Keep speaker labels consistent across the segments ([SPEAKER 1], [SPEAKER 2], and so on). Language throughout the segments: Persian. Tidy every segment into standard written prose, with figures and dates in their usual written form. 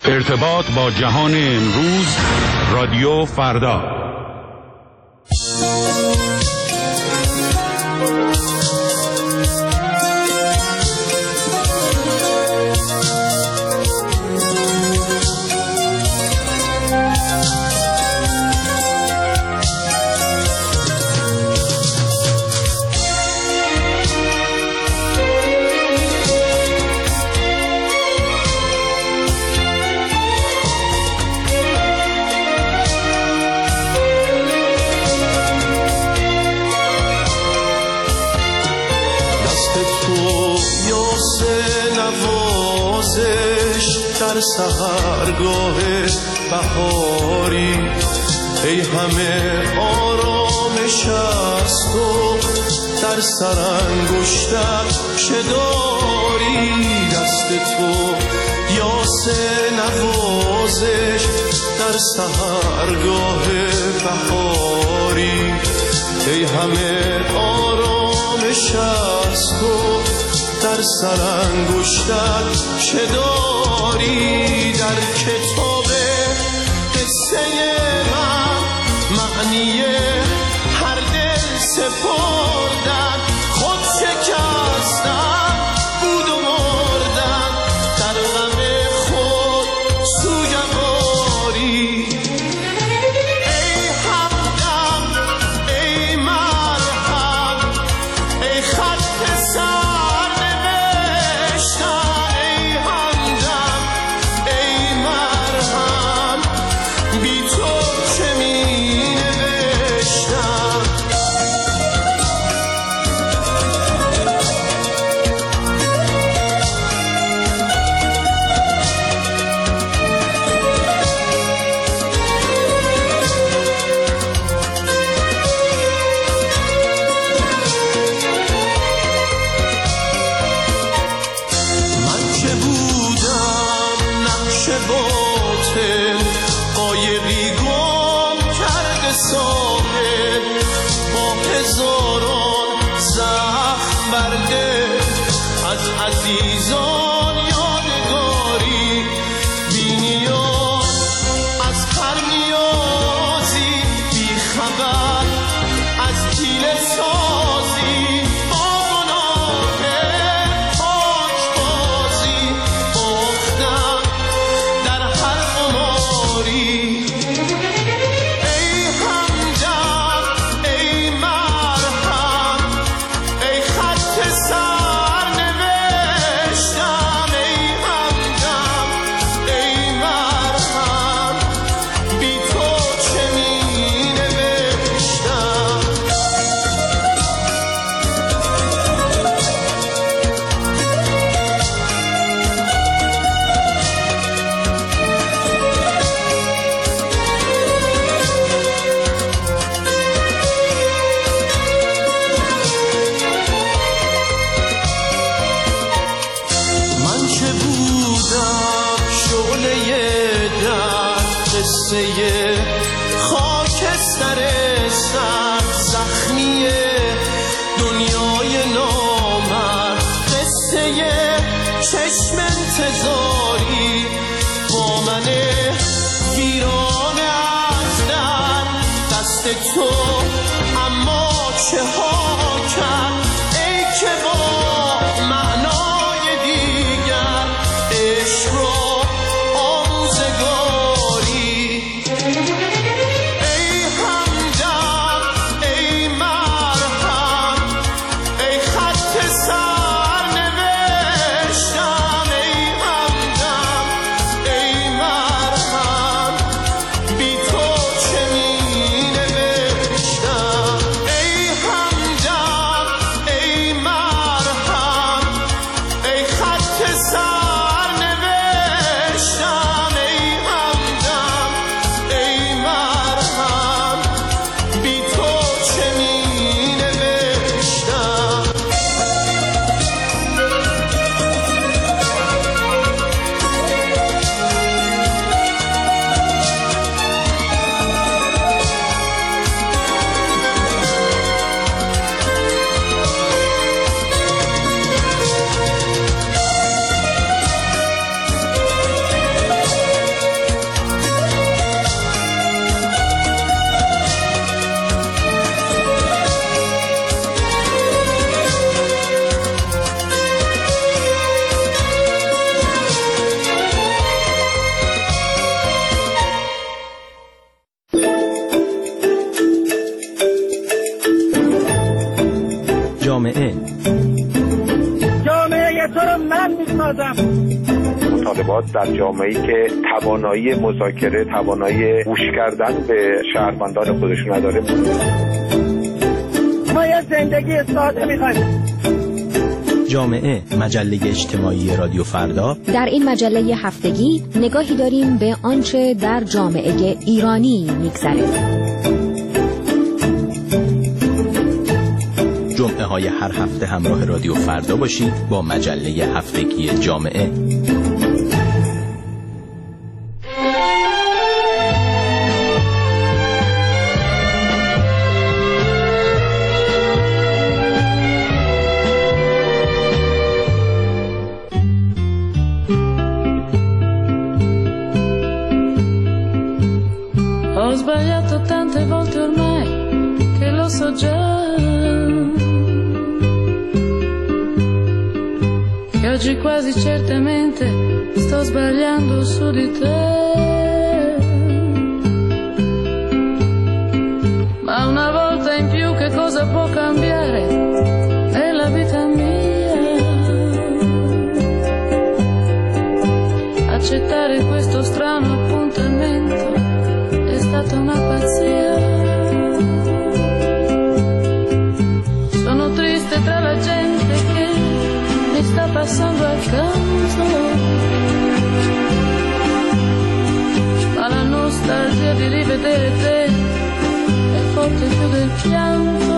[SPEAKER 1] ارتباط با جهان امروز، رادیو فردا.
[SPEAKER 2] در سحرگاه بهاری ای همه آرامش از تو، در سرانگشتت چه داری؟ دست تو یاس نوازش در سحرگاه بهاری ای همه آرامش از تو، در سرانگشتت چه داری؟ در کتاب قصه من معنی هر دل سپردن، خود شکستن بود و مردن، در غم خود سوگواری. ای همدم ای مرهم ای خط سر نوشتن، ای همدم ای مرهم بی تو چه می نوشتم. من که بودم نقش باطل، قایقی گم کرده ساحل، با هزاران زخم برده از عزیزان یادگاری، بی نیاز از هر نیازی، بی خبر از حیله سازی، با گناه پاکبازی باختم در هر قماری. ای همدم ای مرهم ای خط سر نوشتم، ای همدم ای مرهم بی تو چه می نوشتم. من که بودم شعله در قصه خاکستر سر زخمی دنیای نامرد، قصه چشم انتظاری با من ویران از در دست تو، اما چه ها کرد ای که با معنای دیگر عشق را آموزگاری.
[SPEAKER 3] ارتباط در جامعه‌ای که توانایی مذاکره، توانایی گوش کردن به شهروندان خودش نداره.
[SPEAKER 4] ما یه زندگی ساده می‌خوایم.
[SPEAKER 5] جامعه، مجله اجتماعی رادیو فردا.
[SPEAKER 6] در این مجله هفتگی نگاهی داریم به آنچه در جامعه ایرانی می‌گذره.
[SPEAKER 5] جمعه های هر هفته همراه رادیو فردا باشید با مجله هفتگی جامعه.
[SPEAKER 7] Ho sbagliato tante volte ormai che lo so già, che oggi quasi certamente sto sbagliando su di te, ma una volta in più che cosa può cambiare nella vita mia? Accettare questo strano appuntamento è stata una pazzia. Sono triste tra la gente che mi sta passando accanto, ma la nostalgia di rivedere te è forte più del pianto.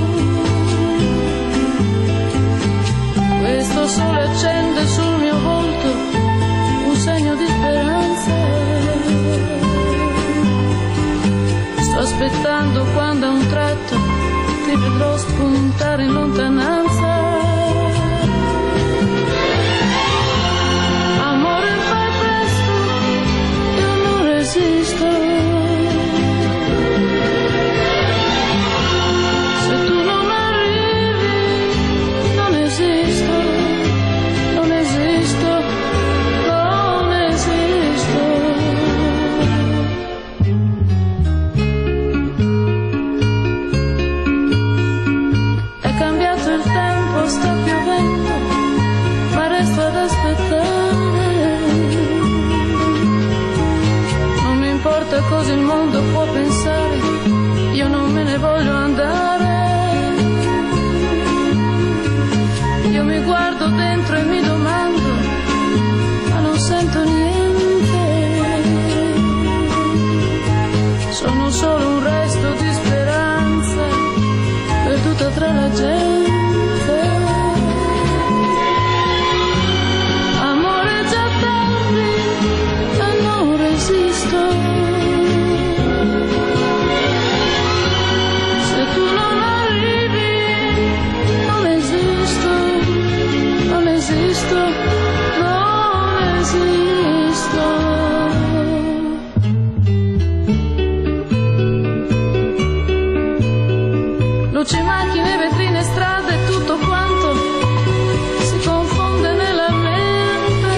[SPEAKER 7] Questo sole accende sul mio volto un segno di speranza. Sto aspettando quando a un tratto ti vedrò spuntare in lontananza. Amore, fai presto, io non resisto. Se tu non arrivi, non esisto, non esisto, non esisto. Sta piovendo, ma resto ad aspettare. Non mi importa cosa il mondo può pensare, io non me ne voglio andare. Io mi guardo dentro e mi domando, ma non sento niente. Sono solo un resto di speranza, perduta tra la gente. Se tu non arrivi, non esisto, non esisto, non esisto. Luci, macchine, vetrine, strade, tutto quanto si confonde nella mente.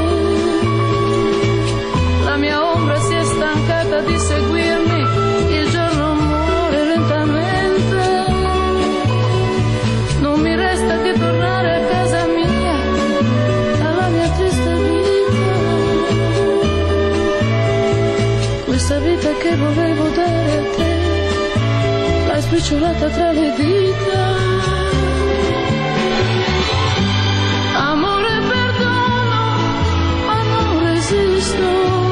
[SPEAKER 7] La mia ombra si è stancata di seguirmi, il giorno muore lentamente. Non mi resta che tornare a casa mia, alla mia triste vita. Questa vita che volevo dare a te, l'hai spicciolata tra le dita. Amore, perdono, ma non resisto.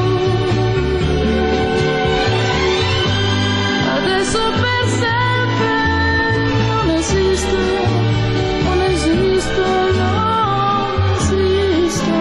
[SPEAKER 7] Adesso per sempre non esisto, non esisto, non esisto.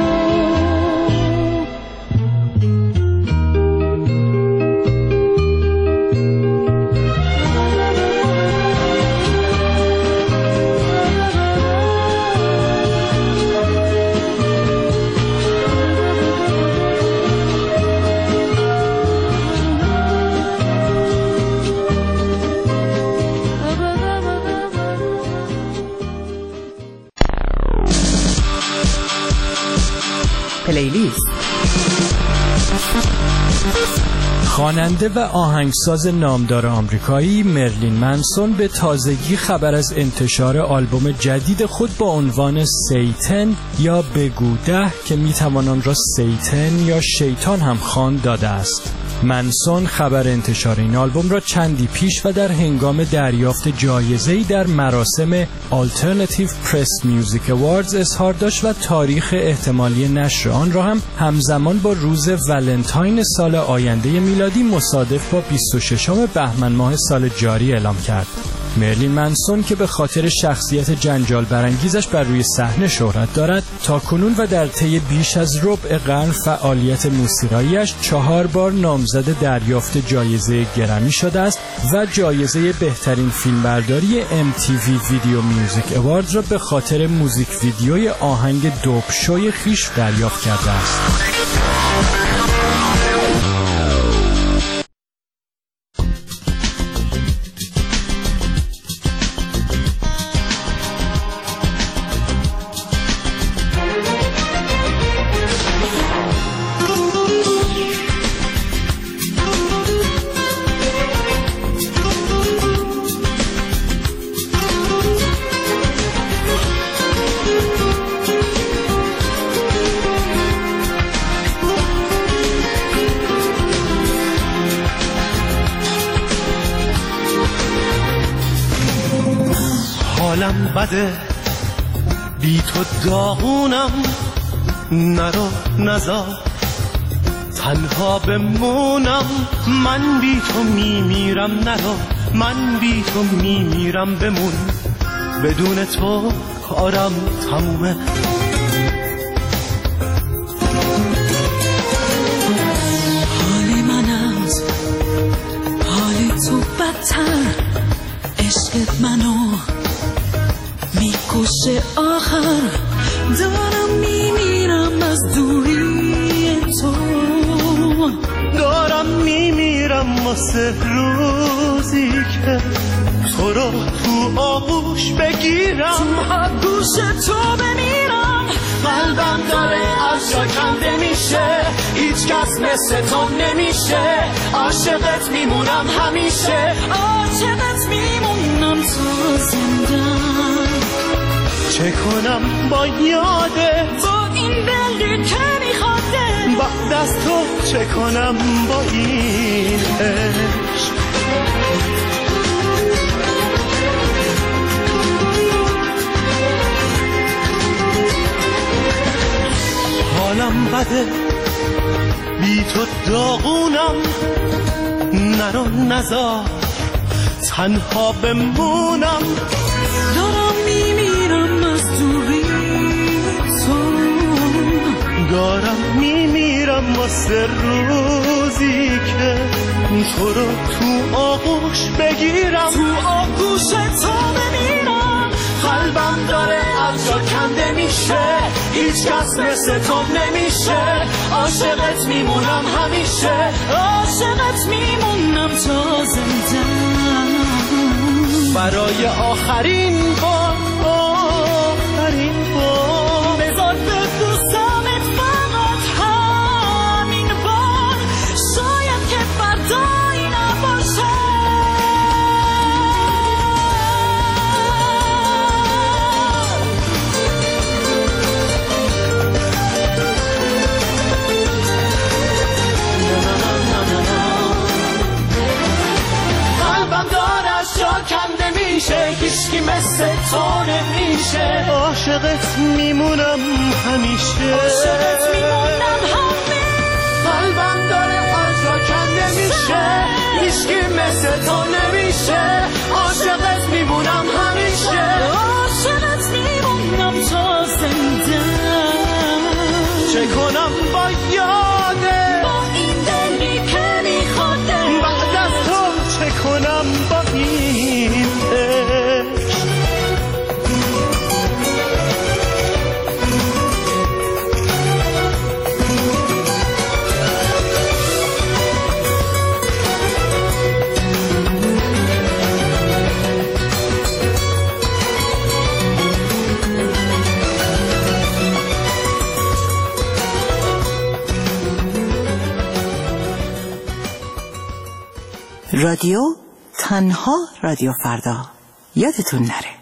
[SPEAKER 8] پلیلیست خواننده و آهنگساز نامدار آمریکایی مرلین منسون به تازگی خبر از انتشار آلبوم جدید خود با عنوان سیتن یا بگو ده که میتوان آن را سیتن یا شیطان هم خواند داده است. منسون خبر انتشار این آلبوم را چندی پیش و در هنگام دریافت جایزه‌ای در مراسم Alternative Press Music Awards اظهار داشت و تاریخ احتمالی نشر آن را هم همزمان با روز ولنتاین سال آینده میلادی مصادف با 26 بهمن ماه سال جاری اعلام کرد. مرلین منسون که به خاطر شخصیت جنجال برانگیزش بر روی صحنه شهرت دارد، تاکنون و در طی بیش از ربع قرن فعالیت موسیقایی‌اش 4 بار نامزد دریافت جایزه گرمی شده است و جایزه بهترین فیلمبرداری MTV ویدیو میوزیک اوارد را به خاطر موزیک ویدیوی آهنگ دوپ شوی خویش دریافت کرده است.
[SPEAKER 2] حالم بده بی تو داغونم نرو نزار تنها بمونم من بی تو میمیرم نرو من بی تو میمیرم بمون بدون تو کارم تمومه
[SPEAKER 7] حالی من از حالی تو بدتر عشقت منو میکشه آخر دارم میمیرم از دوری تو
[SPEAKER 2] دارم میمیرم واسه روزی که تو رو تو آغوش بگیرم
[SPEAKER 7] تو آغوش تو بمیرم
[SPEAKER 2] قلبم داره از جا کنده میشه هیچ کس مثل تو نمیشه عاشقت میمونم همیشه
[SPEAKER 7] عاشقت میمونم تا زندم
[SPEAKER 2] چه کنم با یاده
[SPEAKER 7] با این دلی که میخواده
[SPEAKER 2] بعد از تو چه کنم با این عشق حالم بده بی تو داغونم نرو نزار تنها بمونم
[SPEAKER 7] دارم میمیرم از دوری تو
[SPEAKER 2] دارم میمیرم واسه روزی که تو رو تو آغوش بگیرم
[SPEAKER 7] تو آغوش تو بمیرم
[SPEAKER 2] قلبم داره از جا کنده میشه هیچ کس مثل تو نمیشه عاشقت میمونم همیشه
[SPEAKER 7] عاشقت میمونم تا زندم
[SPEAKER 2] برای آخرین بار
[SPEAKER 7] بذار ببوسمت فقط همین بار شاید که فردایی نباشه
[SPEAKER 2] قلبم داره از جا کنده میشه هیچکی مثل تو نمیشه عاشقت میمونم همیشه
[SPEAKER 7] عاشقت میمونم همیشه
[SPEAKER 2] قلبم داره از جا کنده میشه هیچکی مثل تو نمیشه عاشقت میمونم همیشه
[SPEAKER 7] عاشقت میمونم تا زندم
[SPEAKER 2] چه کنم با یاده
[SPEAKER 7] با این دلی که میخواده
[SPEAKER 2] بعد از تو چه کنم با این عشق
[SPEAKER 9] رادیو تنها رادیو فردا، یادتون نره.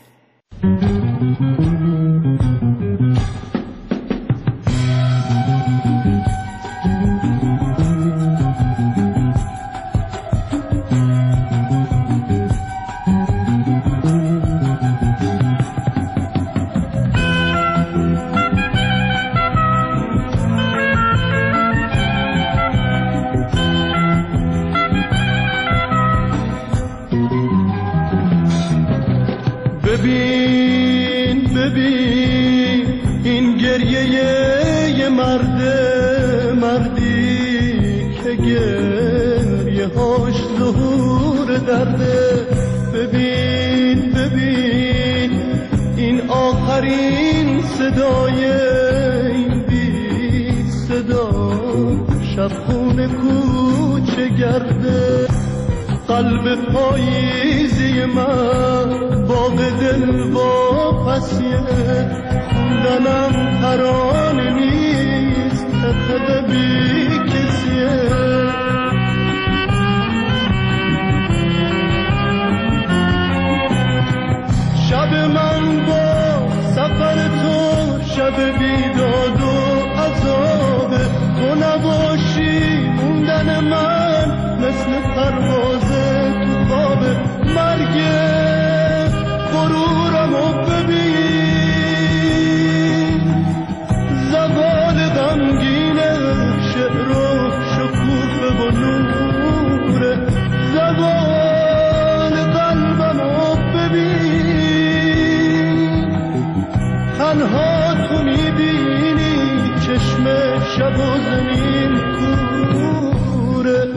[SPEAKER 2] ببین این گریه یه مردی که گریه هاش ظهور درده. ببین این آخرین صدای این بی صدا شب خونه کوچه گرده. قلب پاییزی من باغ دل واپسیه، خوندنم ترانه نیست خد بی کسیه. شب من با سفر تو شب بیداد و عذابه، تو نباشی موندن من مثل پرواز تو خواب. مرگ غرورمو ببین، زوال غمگین شعر و شکوفه و نوره. زوال قلبمو ببین، تنها تو میبینی چشم شب و زمین کوره.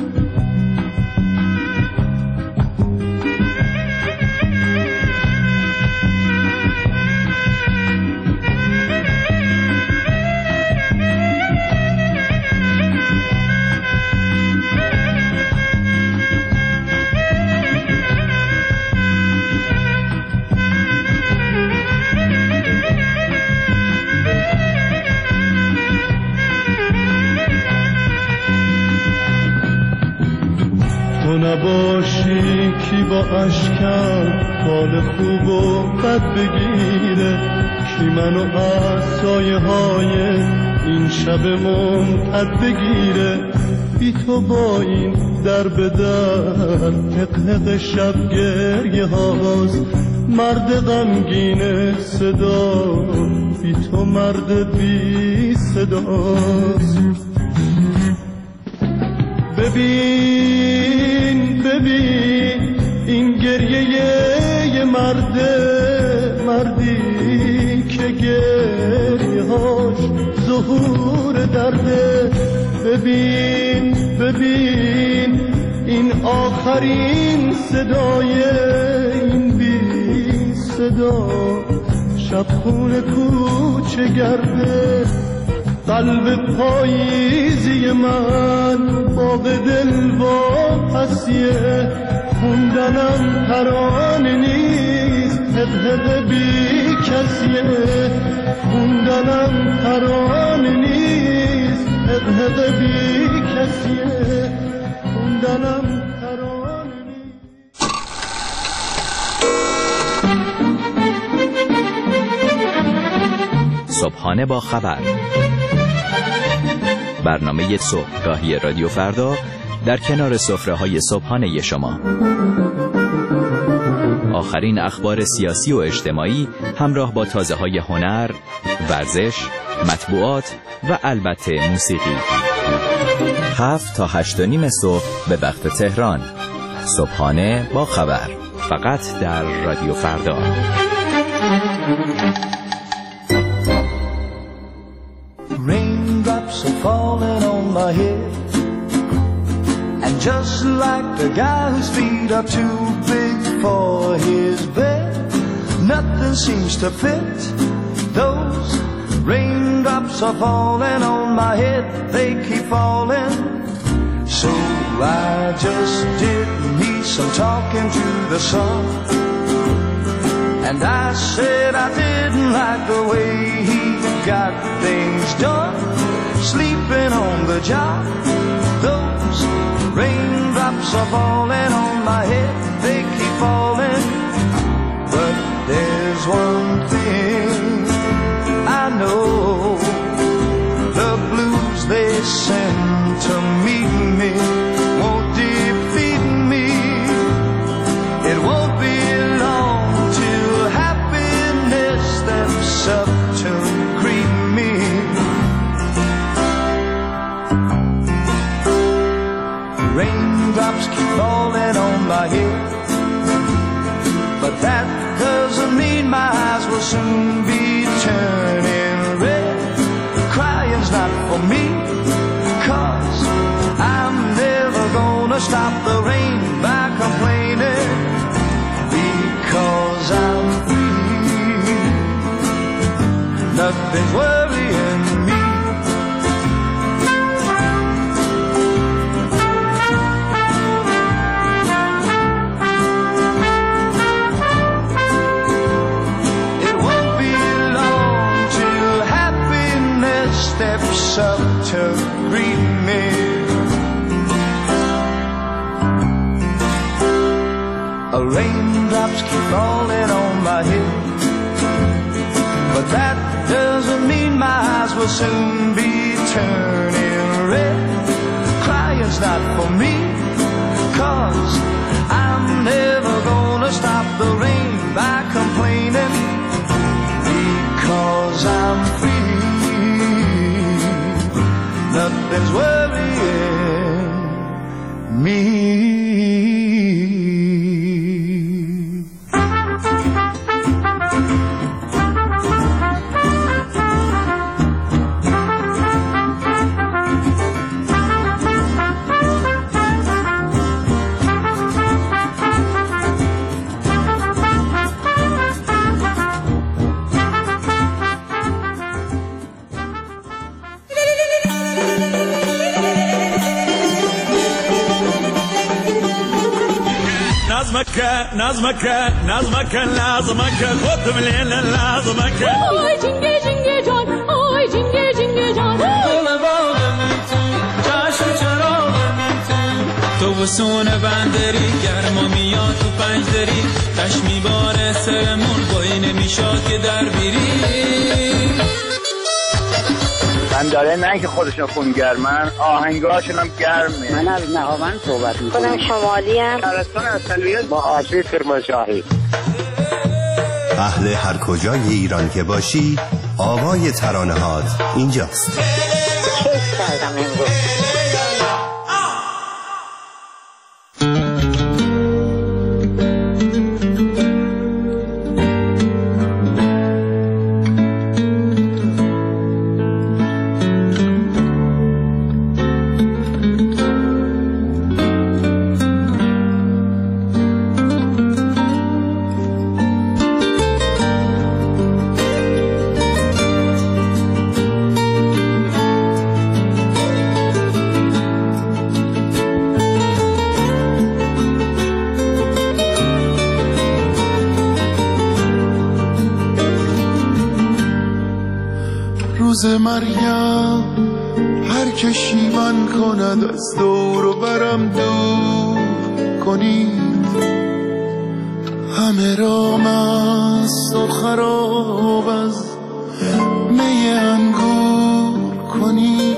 [SPEAKER 2] نباشی کی با اشکم حال خوب و بد بگیره، کی منو از سایه های این شب ممتد بگیره. بی تو با این در به در حقق شب گریه هاست، مرد غمگین صدا بی تو مرد بی صداست. ببین این گریه یه مردی که گریه هاش ظهور درده. ببین این آخرین صدای این بی صدا شب خونه کوچه گرده. قلب پاییزی من باغ دل واپسیه، خوندنم ترانه نیست حق بی کسیه. خوندنم ترانه نیست حق بی کسیه. خوندنم ترانه نیست.
[SPEAKER 5] صبحانه با خبر، برنامه صبحگاهی رادیو فردا در کنار سفره‌های صبحانه شما. آخرین اخبار سیاسی و اجتماعی همراه با تازه‌های هنر، ورزش، مطبوعات و البته موسیقی. 7 تا 8:30 صبح به وقت تهران. صبحانه با خبر، فقط در رادیو فردا.
[SPEAKER 2] Raindrops are falling on my head, and just like the guy whose feet are too big for his bed, nothing seems to fit. Those raindrops are falling on my head, they keep falling. So I just did me some talking to the sun, and I said I didn't like the way he got things done, sleeping on the job. Those raindrops are falling on my head, they keep falling. But there's one thing I know, the blues they send to meet me won't defeat me. It won't be long till happiness steps up to greet me. Raindrops keep falling on my head, but that doesn't mean my eyes will soon be turning red. Crying's not for me, 'cause I'm never gonna stop the rain by complaining, because I'm free. Nothing's worrying me. Steps up to greet me. Raindrops keep falling on my head, but that doesn't mean my eyes will soon be turning red. Crying's not for me, 'cause I'm never gonna stop the rain by complaining, because I'm free. Nothing's worrying me.
[SPEAKER 10] نظمك لازمك خودم لیل لازمک
[SPEAKER 7] آی جنگه جنگه جان آی جنگه جنگه جان
[SPEAKER 11] دل باغم تو چشم چراغم تو بسون بندری گرما میاد تو پنجدری تش میباره سرمون بایی نمیشاد که در بیری
[SPEAKER 3] من داره نه که خودشون خونگرمن آهنگاشون هم گرمه.
[SPEAKER 12] من از نهاوند صحبت میکنم. خودم شمالی ام.
[SPEAKER 3] شهرستان اصلیت با آشی کرمانشاهی.
[SPEAKER 13] اهل هر کجای ایران که باشی آوای ترانه‌هات اینجاست.
[SPEAKER 12] حس کردم امروز.
[SPEAKER 14] روز مریم هر که شیون کند از دور و برم دور کنید همه را مست و خراب از می انگور کنید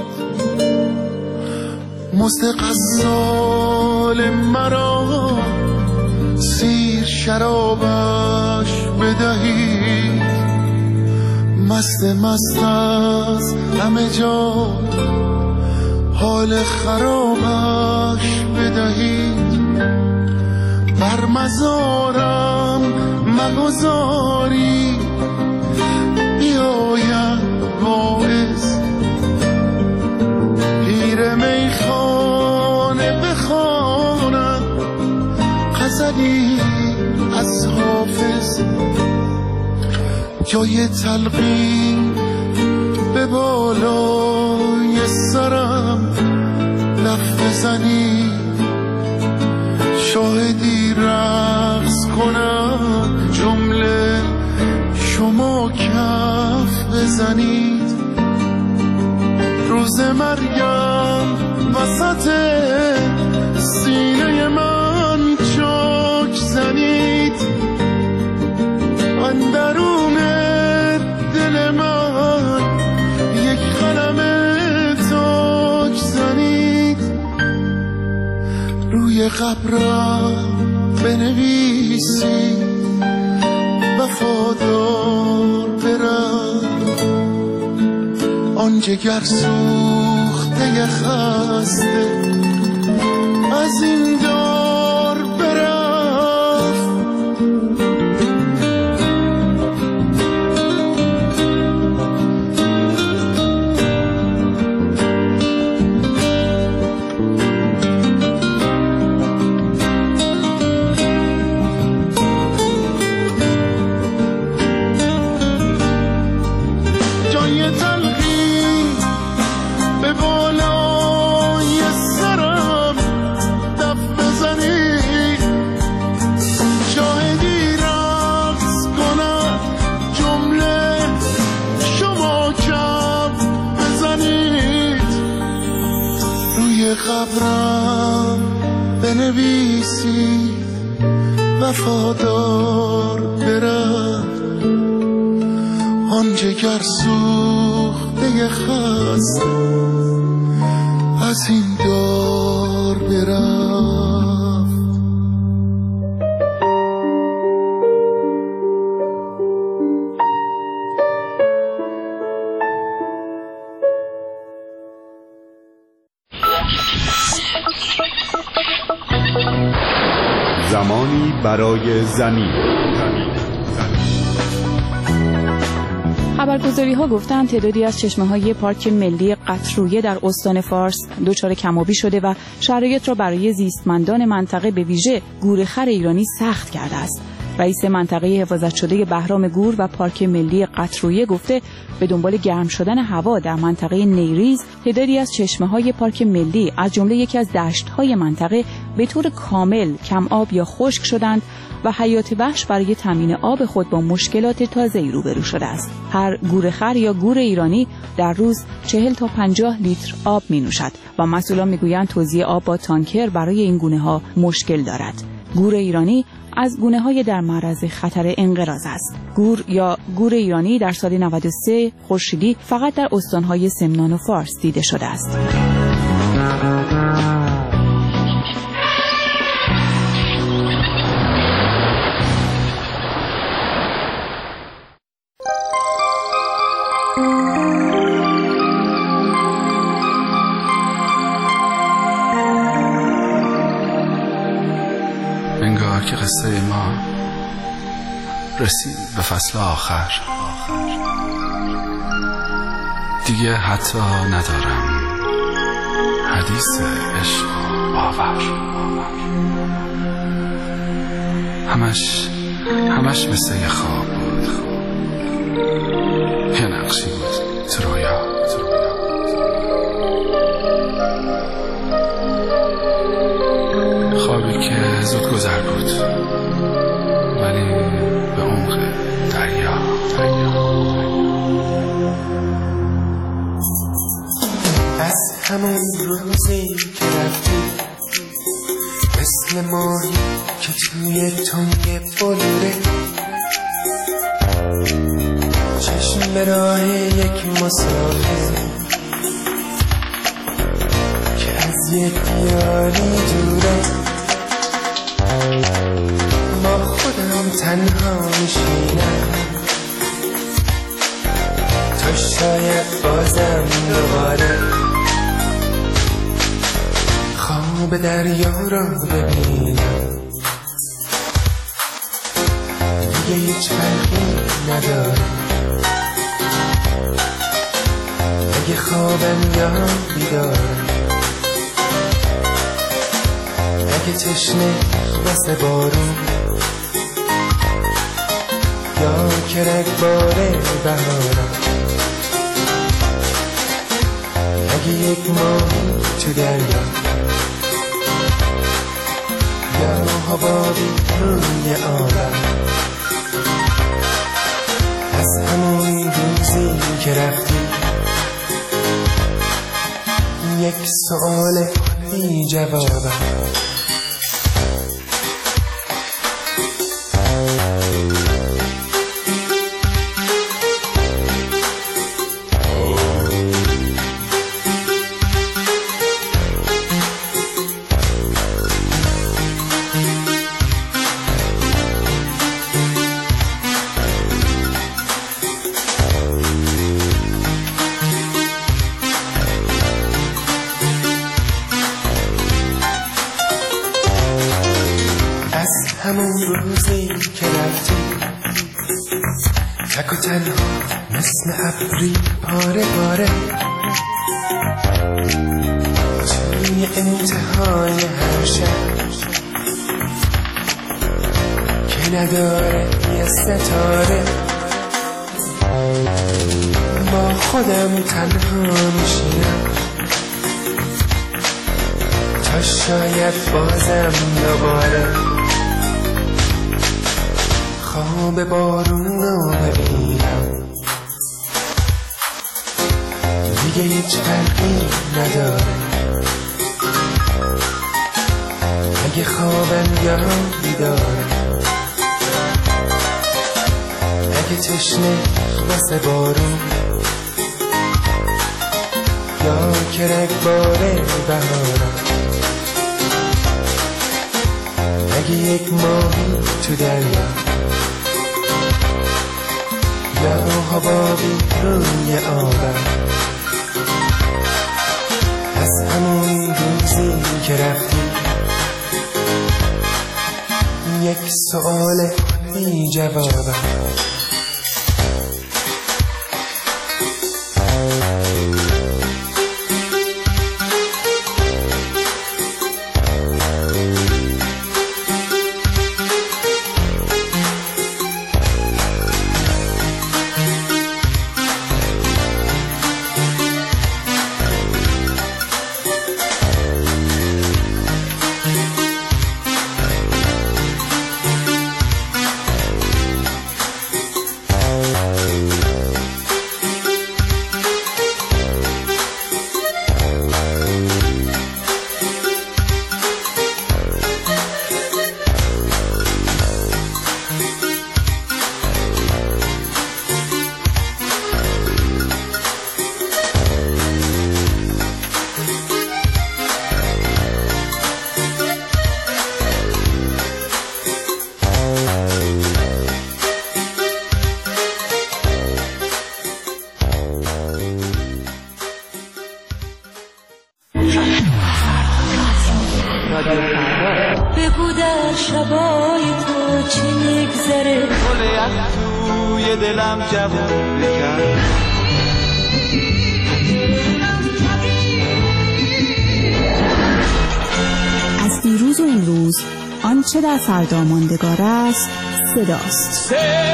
[SPEAKER 14] مست غزال مرا سیر شرابش بدهید مست مست از همه جا حال خرابش بدهید بر مزارم مگذاری بیاید واعظ پیر میخانه بخواند غزلی از حافظ جای تلقین به بالای سرم لف بزنی شاهدی رقص کنم جمله شما کف بزنید روز مریم وسط سینه من چاک زنید، اندرون دل من یک قلم تاک زنید، روی قبرم بنویسید وفادار برم، آن جگر سوخته خسته از این دار برفت. جای تلخی به بالای سرم دف بزنید، شاهدی رقص کنم جمله شما کم بزنید، روی قبرم بنویسید وفادار برم، آن جگر سوخته خسته از این دار برم.
[SPEAKER 1] زمانی برای زمین.
[SPEAKER 15] خبرگزاری‌ها گفتند تعدادی از چشمه‌های پارک ملی قطرویه در استان فارس دچار کم‌آبی شده و شرایط را برای زیستمندان منطقه به ویژه گورخر ایرانی سخت کرده است. رئیس منطقه حفاظت شده بهرام گور و پارک ملی قطرویه گفته به دنبال گرم شدن هوا در منطقه نیریز تعدادی از چشمه‌های پارک ملی از جمله یکی از دشت‌های منطقه به طور کامل کم آب یا خشک شدند و حیات وحش برای تامین آب خود با مشکلات تازه‌ای روبرو شده است. هر گورخر یا گور ایرانی در روز 40 تا 50 لیتر آب می‌نوشد و مسئولان می‌گویند توزیع آب با تانکر برای این گونه‌ها مشکل دارد. گور ایرانی از گونه‌های در معرض خطر انقراض است. گور یا گور ایرانی در سال 93 خورشیدی فقط در استان‌های سمنان و فارس دیده شده است.
[SPEAKER 16] انگار که قصه ما رسید به فصل آخر، دیگه حتی ندارم حدیث عشق و باور، همش مثل یه خواب بود، یه نقشی بود تو رویا. خوابی که زود گذر بود ولی به عمق دریا.
[SPEAKER 17] از همون روزی که رفتی مثل ماهی که توی تنگ بلوره، چشم به راه یک مسافر که از یک دیاری دوره، با خودم تنها میشینم تا شاید بازم دوباره خواب دریا رو ببینم، دیگه هیچ فرقی نداره اگه خوابم یا بیدارم، اگه تشنه واسه بارون یا که رگبار بهارم، اگه یک ماهی تو دریا یا حبابی روی آبم، از همون روزی که رفتی یک سؤال بی جوابم. همون روزی که رفتی تک و تنها مثل ابری پاره پاره توی انتهای هر شب که نداره یه ستاره با خودم تنها میشینم تا شاید بازم دوباره خواب بارون رو ببینم. دیگه هیچ فرقی نداره اگه خوابم یا بیدارم، اگه تشنه واسه بارون یا که رگبار بهارم، اگه یک ماهی تو دریا یا حبابی روی آبم. از همون روزی که رفتی یک سؤال بی جوابم.
[SPEAKER 7] بگو در شبای تو چه میگذره،
[SPEAKER 2] گل یخ توی دلم جوون بکن.
[SPEAKER 15] از دیروز و این روز آنچه در فردا ماندگار است صداست.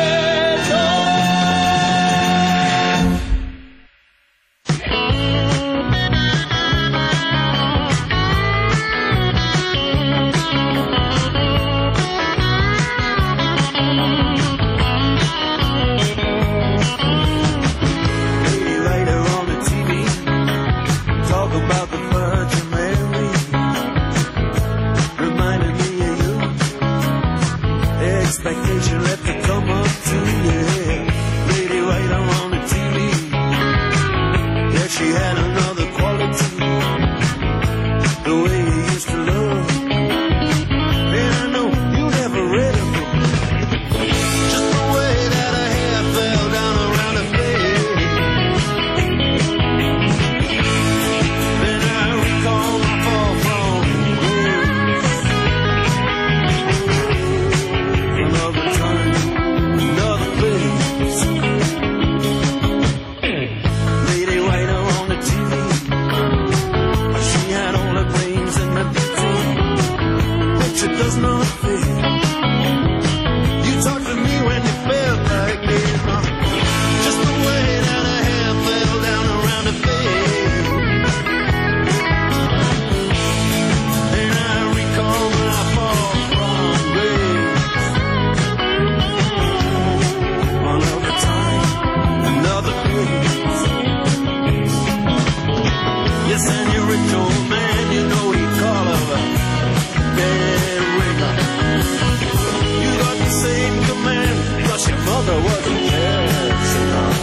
[SPEAKER 2] Expectation let me come up to you. Lady right on the TV. Yeah, she had another quality. The way you used to love. And I know you never read a book. Just the way that her hair fell down around her face. Then I recall my fall from grace. Another time, another place. Lady White on the TV. She had all the brains and the detail, but it does not fit. You talked to me when you felt like this, just the way that her hair fell down around her face. And I recall my fall from grace. Another time, another place. Yes, and you're a rich old man, you know he thought there was a chance enough.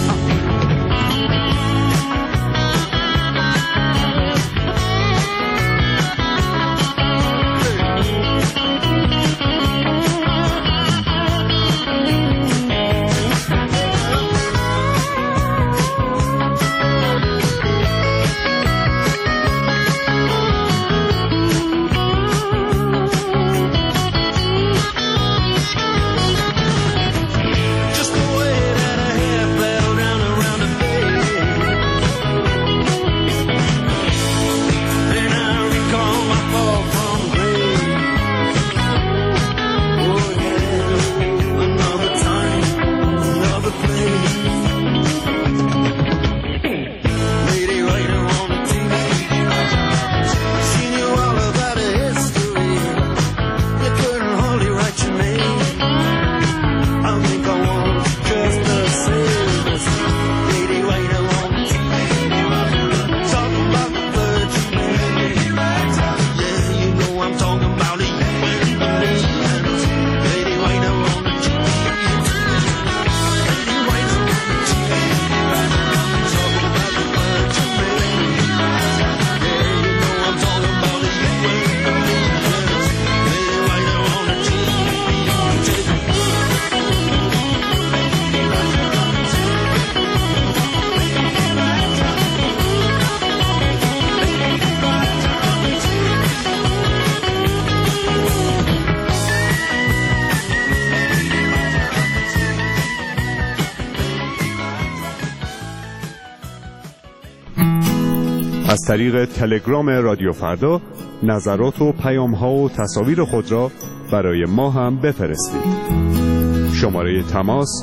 [SPEAKER 18] از طریق تلگرام رادیو فردا نظرات و پیام‌ها و تصاویر خود را برای ما هم بفرستید. شماره تماس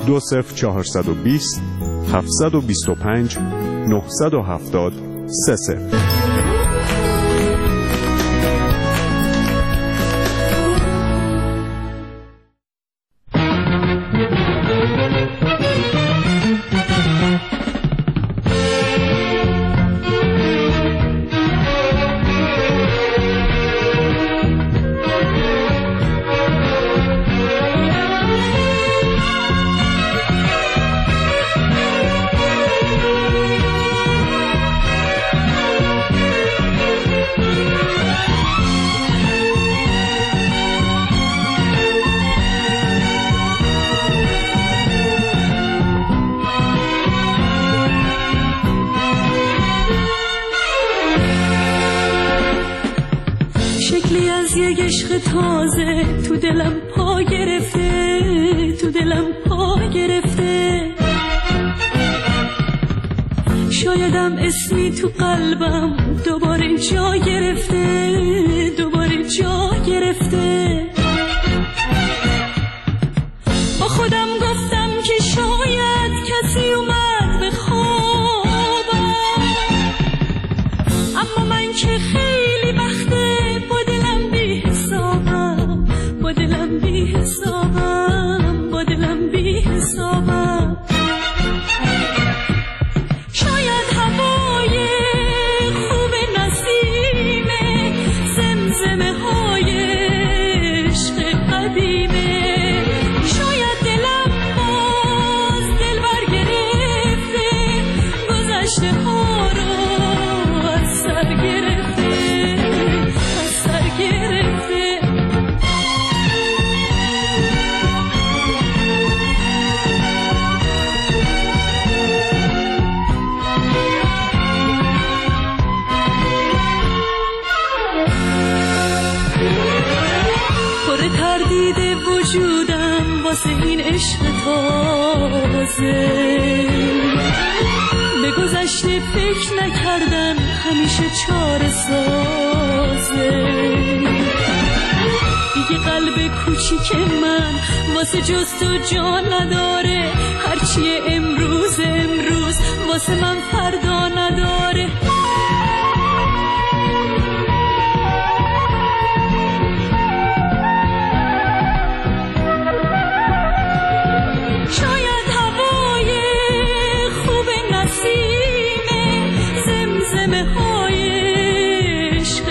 [SPEAKER 18] 20420 725 970 30.
[SPEAKER 19] شکلی از یک عشق تازه تو دلم پا گرفته، تو دلم پا گرفته. شایدم اسمی تو قلبم دوباره جا گرفته، دوباره جا گرفته. با خودم گفتم که شاید کسی اومد به خوابم، اما من که خیلی وقته با دلم بی حسابم، با دلم بی حسابم، با دلم بی حسابم. شاید هوای خوب نسیمه، زمزمه های عشق قدیمه. شاید دلم باز دل بر گرفته، گذشته ها رو از سر گرفته، از سر گرفته. پر تردید وجودم واسه این عشق تازه، به گذشته فکر نکردن همیشه چاره سازه. دیگه قلب کوچیک من واسه جز تو جا نداره، هرچی امروز امروز واسه من فردا نداره. شاید هوای خوب نسیمه، زمزمه های عشق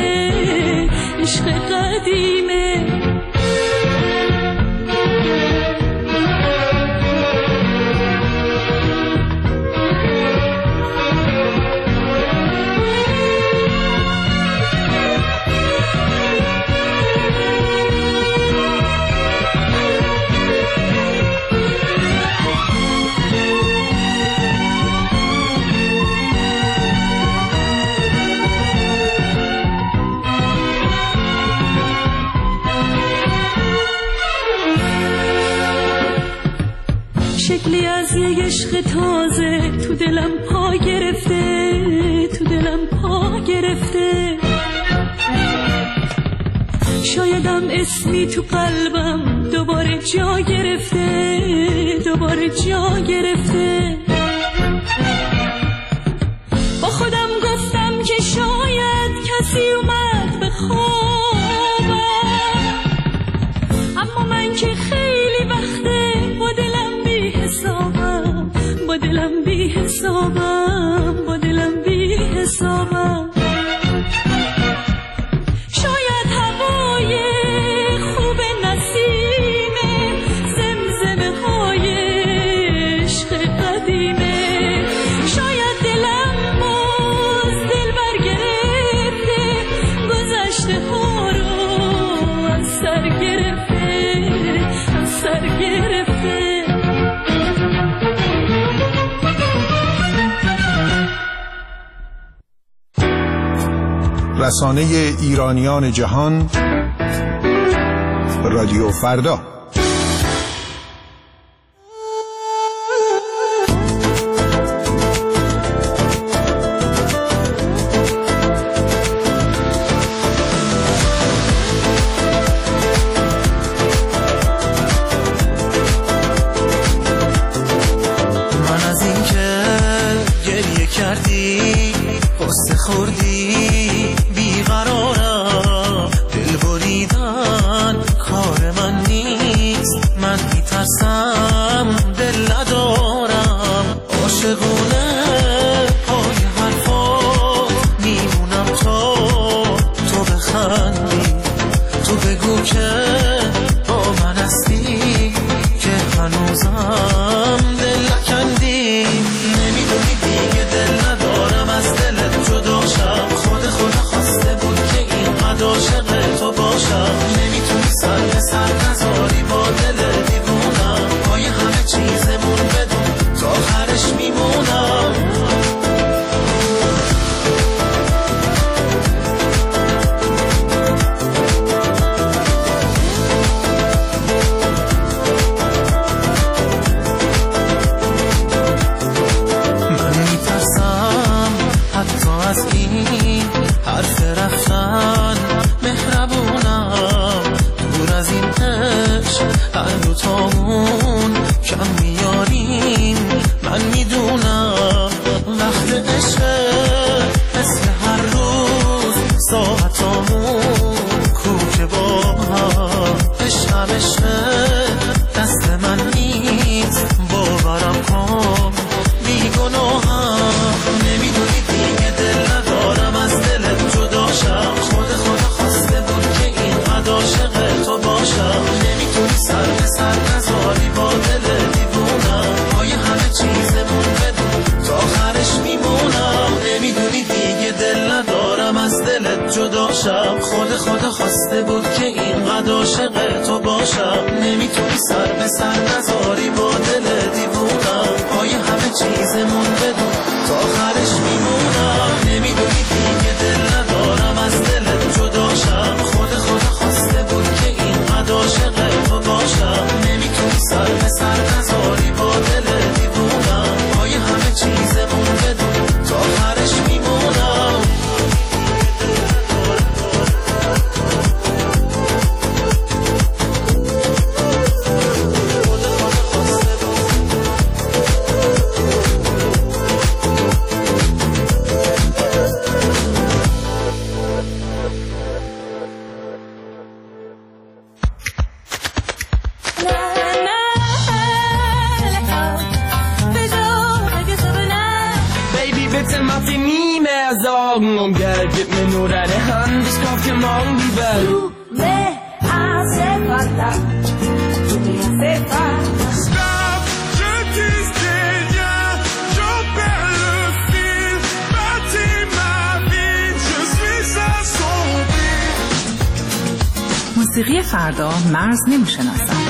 [SPEAKER 19] قدیمه، عشق قدیمه. عشق تازه تو دلم پا گرفته، تو دلم پا گرفته. شایدم اسمی تو قلبم دوباره جا گرفته، دوباره جا گرفته. با خودم گفتم که شاید کسی اومد به خوابم، اما من که خیلی وقته با دلم بی حسابم، با دلم بی حسابم، با دلم بی حسابم. شاید هوای خوب نسیمه، زمزمه های عشق قدیمه. شاید دلم باز دل برگرفته، گذشته ها رو از سر گرفته، از سر گرفته.
[SPEAKER 20] رسانه ایرانیان جهان، رادیو فردا.
[SPEAKER 17] من از این که گریه کردی قصه خوردی بیقرارم، دل بریدن کار من نیست، من میترسم دل ندارم. عاشقونه پای حرفا میمونم تا تو بخندی، تو بگو که با من هستی، که هنوزم دل نکندی. نمیدونی دیگه دل ندارم از دلت جدا شم، خدا خواسته بود که اینقدر عاشق تو باشم. نمیتونی سر به سر نذاری با دل دیوونم، پای همه چیزمون بدون تا آخرش میمونم. من میترسم حتی از این حرف رفتن، مهربونم دور از این عشق هر دوتامون کم میاریم. من میدونم وقت عشق مثل هر روز ساعتامون کوچه با هم. عشقم عشق دست من نیست، باورم کن بیگناهم. نمیدونی دیگه دل ندارم از دلت جدا شم، خدا خواسته بود که اینقدر عاشق تو باشم. نمیتونی سر به سر نذاری با دل دیوونم، پای همه چیزمون بدون تا آخرش میمونم. نمیدونی دیگه دل ندارم از دلت جدا شم، خدا خواسته بود که اینقدر عاشق تو باشم. نمیتونی سر به سر نذاری با دل دیوونم، پای همه چیزمون بدون تا آخرش میمونم. نمیدونی دیگه دل ندارم از دلت جدا شم، خدا خواسته بود که اینقدر عاشق تو باشم. نمیتونی سر به سر نذاری با دل دیوونم، پای همه چیزمون بدون تا آخرش میمونم.
[SPEAKER 11] Sorgen und Geld, gib mir nur deine Hand, ich kauf dir morgen die Welt.
[SPEAKER 19] Tu me hace falta, tu me hace falta.
[SPEAKER 10] Stop, je disais rien, j'en perds le fil, bâtis ma vie, je suis assombri.
[SPEAKER 9] موسیقی فردا مرز نمیشناسم.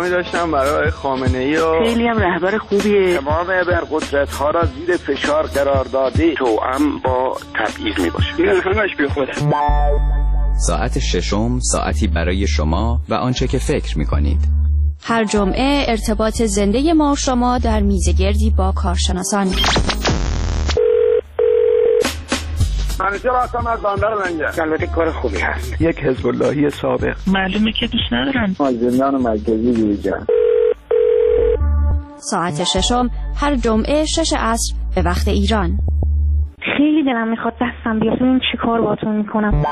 [SPEAKER 3] پیامی داشتم برای خامنه‌ای و
[SPEAKER 12] خیلی هم رهبر خوبیه.
[SPEAKER 3] تمام ابرقدرت‌ها را زیر فشار قرار داده، توأم با تبعیض میباشه. این همش بی خوده.
[SPEAKER 5] ساعت ششم ساعتی برای شما و آنچه که فکر می‌کنید.
[SPEAKER 6] هر جمعه ارتباط زنده ما و شما در میزگردی با کارشناسان.
[SPEAKER 3] همیشه راستم از بندر منجه. البته کار خوبی هست. یک حزب اللهی سابق.
[SPEAKER 12] معلومه که دوست ندارن.
[SPEAKER 3] زندان مرکزی دیجا.
[SPEAKER 6] ساعت ششم هر جمعه 6 عصر به وقت ایران.
[SPEAKER 12] خیلی دلم میخواد دستم بیاد ببینم چی کار باهاتون میکنم.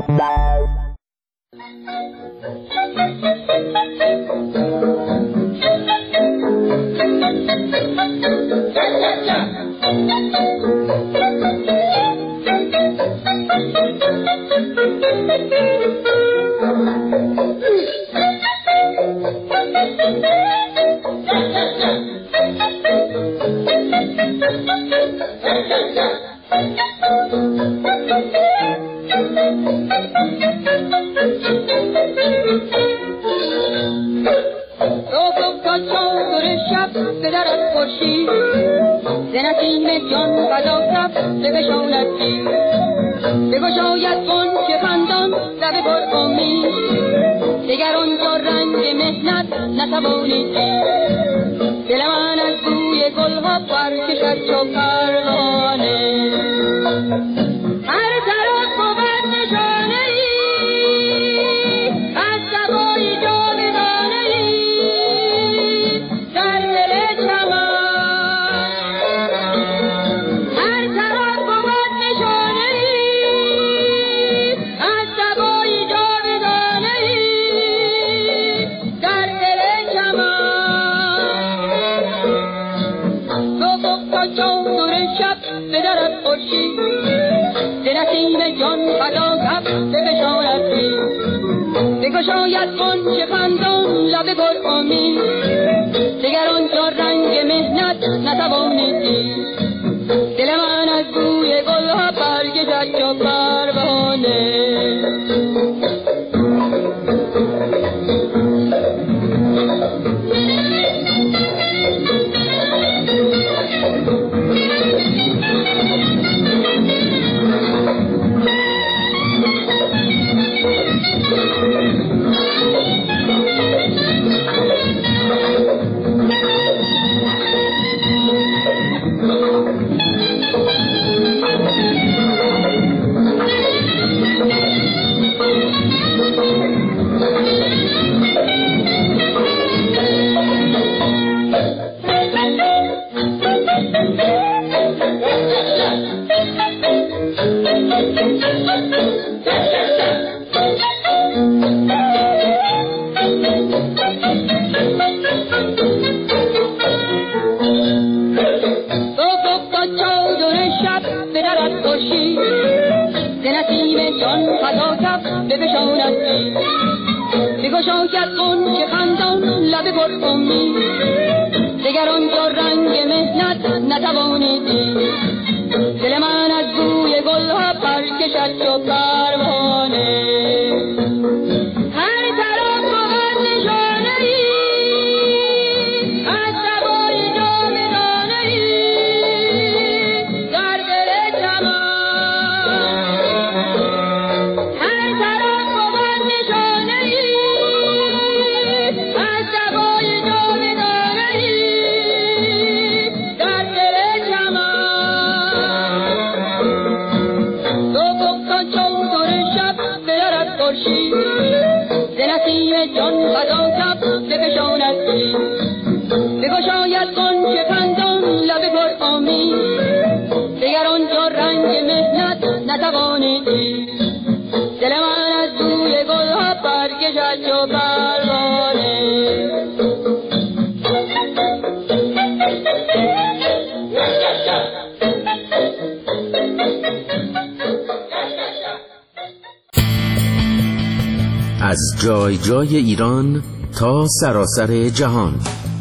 [SPEAKER 21] از جای جای ایران تا سراسر جهان.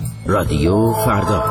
[SPEAKER 21] رادیو فردا.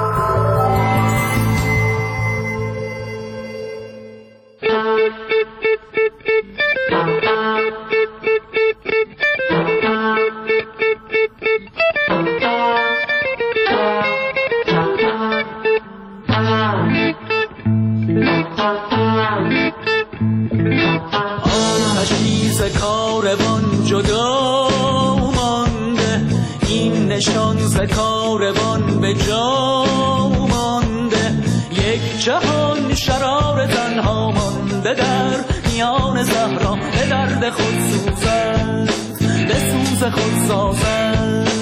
[SPEAKER 11] نشان ز کاروان به جا مانده، یک جهان شرار تنها مانده در میان صحرا، به درد خود سوزد به سوز خود سازد.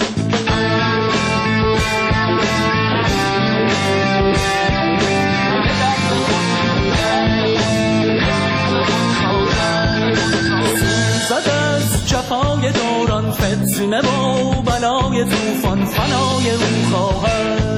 [SPEAKER 11] از جفای دوران فتنه و بلای طوفان فنای او خواهد.